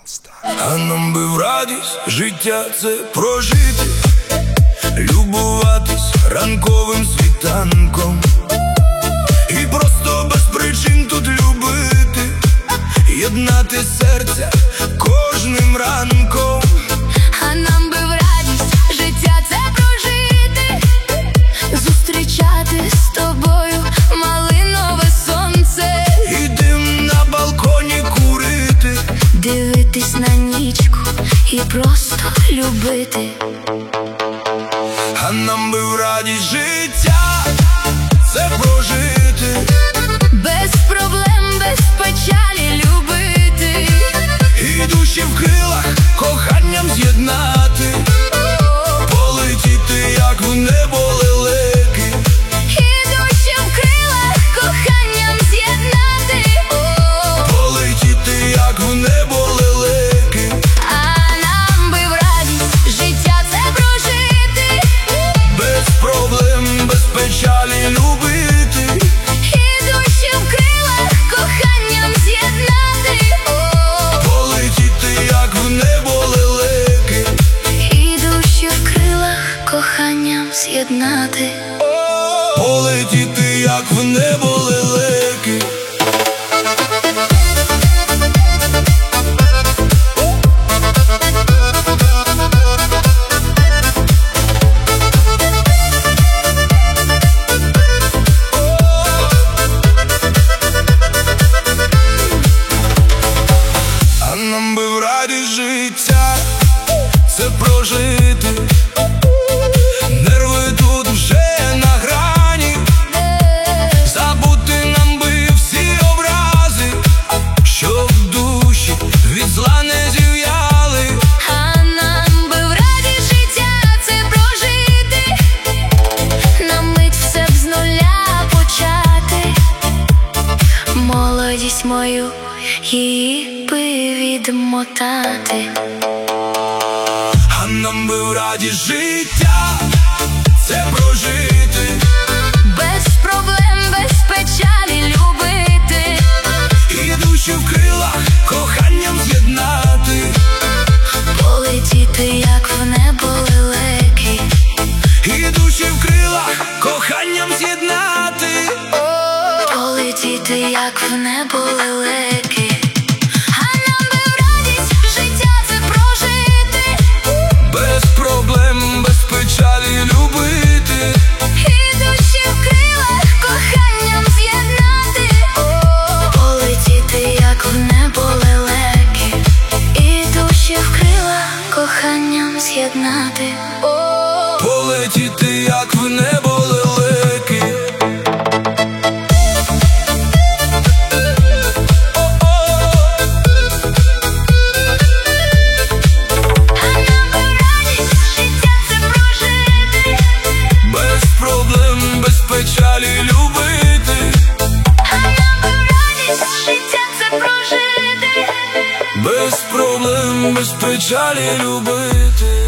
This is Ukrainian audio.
А нам би в радість життя це прожити, любуватись ранковим світанком і просто без причин тут любити, єднати серця кожним ранком. А нам би в радість життя це прожити, зустрічати з тобою малинове сонце І дим на балконі курити, дивитись на нічку і просто любити. А нам би в радість життя це прожити, без проблем, без печалі любити, і душі в крилах коханням з'єднати, полетіти як в небо лелеки, і душі в крилах коханням з'єднати, полетіти як в небо лелеки. а нам би в радість життя це прожити, Без проблем, без печалі любити, і душі в крилах коханням з'єднати, полетіти як в небо лелеки, і душі в крилах коханням з'єднати. полетіти як в небо лелеки. А нам би в радість життя це прожити, нерви тут вже на грані, забути нам би всі образи, що в душі від зла не зів'яли. А нам би в радість життя це прожити, на мить все б з нуля почати, молодість мою її би відмотати. А нам би в радість життя це прожити, Без проблем, без печалі любити, і душі в крилах коханням з'єднати, полетіти як в небо лелеки, і душі в крилах коханням з'єднати, полетіти як в небо лелеки. А нам би в радість життя це прожити, без проблем, без печалі любити, і душі в крилах коханням з'єднати, полетіти як в небо лелеки, і душі в крилах коханням з'єднати, полетіти як в небо лелеки. а нам би в радість життя це прожити, Без проблем, без печалі любити, а нам би в радість життя це прожити, без проблем, без печалі любити.